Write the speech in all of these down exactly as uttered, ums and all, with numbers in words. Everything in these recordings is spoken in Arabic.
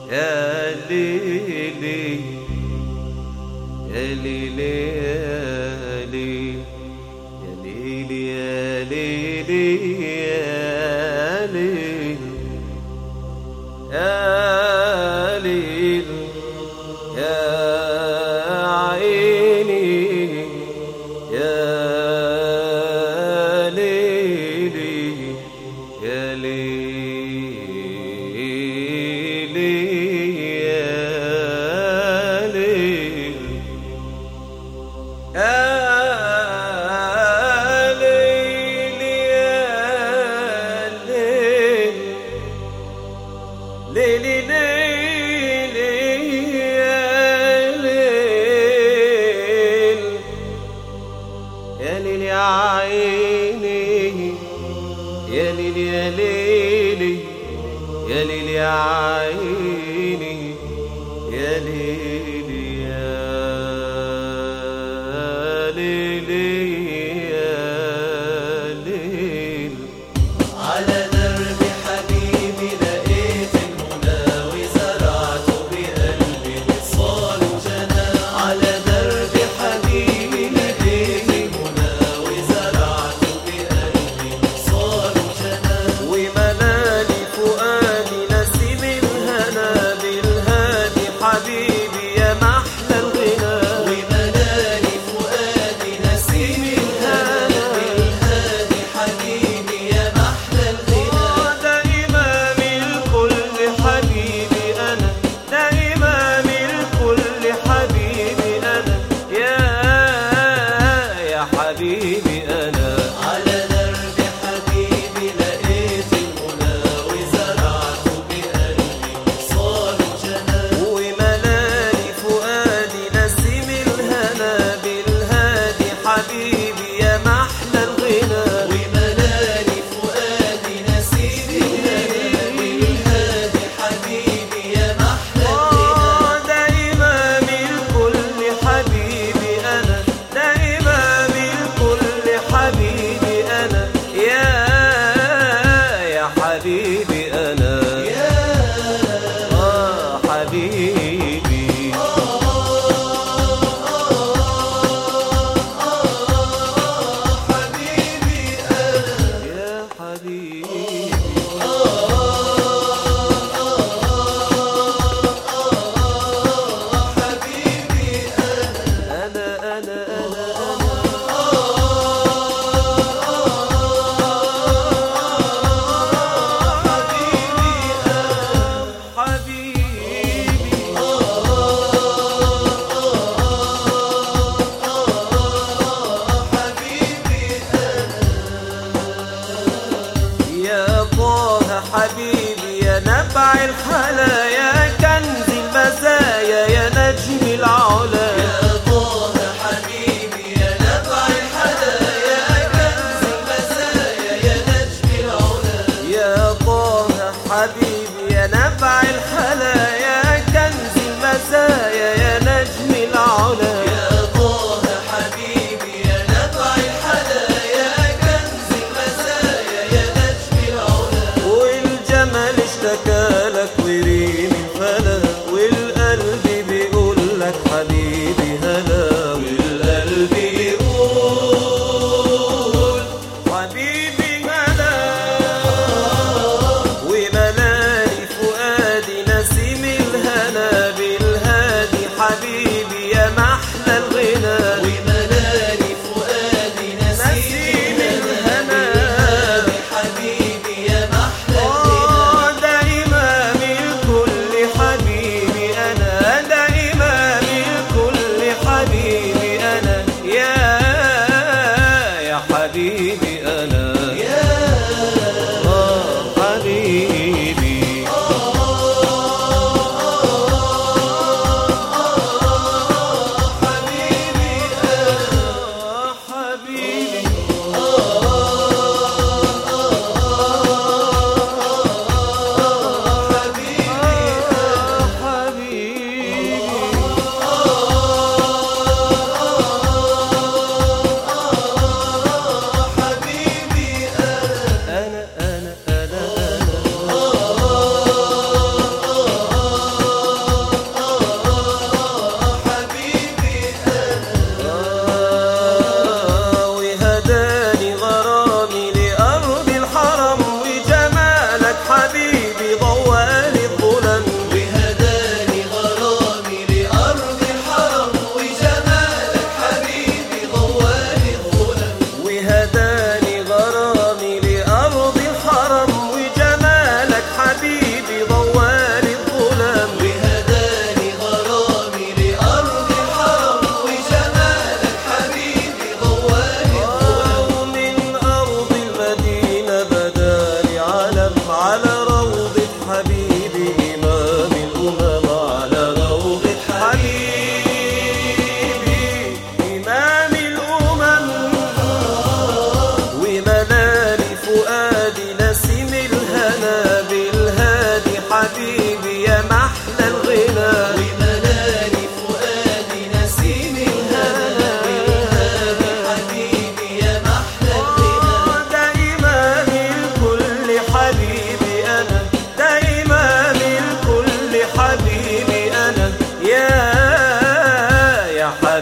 يا ليلي يا ليلي يا ليلي يا ليلي يا ليلي يا ليلي يا عيني يا ليلي يا ليلي ليلي ليلي يا ليل يا ليل يا عيني يا ليل يا ليلي يا ليل يا عيني يا ليل يا ليلي يا ليل على درب حبيبي لقيت المنى وزرعت بقلبي وصال وجنى. على درب حبيبي لقيت المنى وزرعت بقلبي وصال وجنى. وملالي فؤادي نسيم الهنا بالهادي حبيبي يا محلى الغنى. وملالي فؤادي نسيم الهنا بالهادي حبيبي يا محلى الغنى. ده إمام الكل حبيبي أنا ده إمام الكل حبيبي أنا يا يا حبيبي أنا. على درب حبيبي لقيت المنى وزرعت بقلبي وصال وجنى. وملالي فؤادي نسيم الهنا بالهادي حبيبي يا محلى الغنى. وملالي فؤادي نسيم الهنا بالهادي حبيبي يا محلى الغنى. ده إمام الكل حبيبي أنا ده إمام الكل حبيبي أنا يا يا حبيبي أنا آه حبيبي. حبيبي أنا يا حبيبي حبيبي أنا أنا أنا أنا حبيبي أنا حبيبي حبيبي يا طه حبيبي يا نبع الحلا يا كنز المزايا يا نجم العلا. يا طه حبيبي يا نبع الحلا يا كنز المزايا يا نجم العلا. يا طه حبيبي يا نبع الحلا يا كنز المزايا يا نجم العلا. يا طه حبيبي يا نبع الحلا يا كنز المزايا يا نجم العلا. والجمال اشتكى لك وريم الفلا والقلب بيقول لك حبيبي هلا. والقلب يقول حبيبي هلا وملالي فؤادي نسيم الهنا بالهادي حبيبي يا محلى الغنى. وملالي فؤادي نسيم الهنا بالهادي حبيبي يا محلى الغنى. آه ده إمام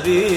حبيبي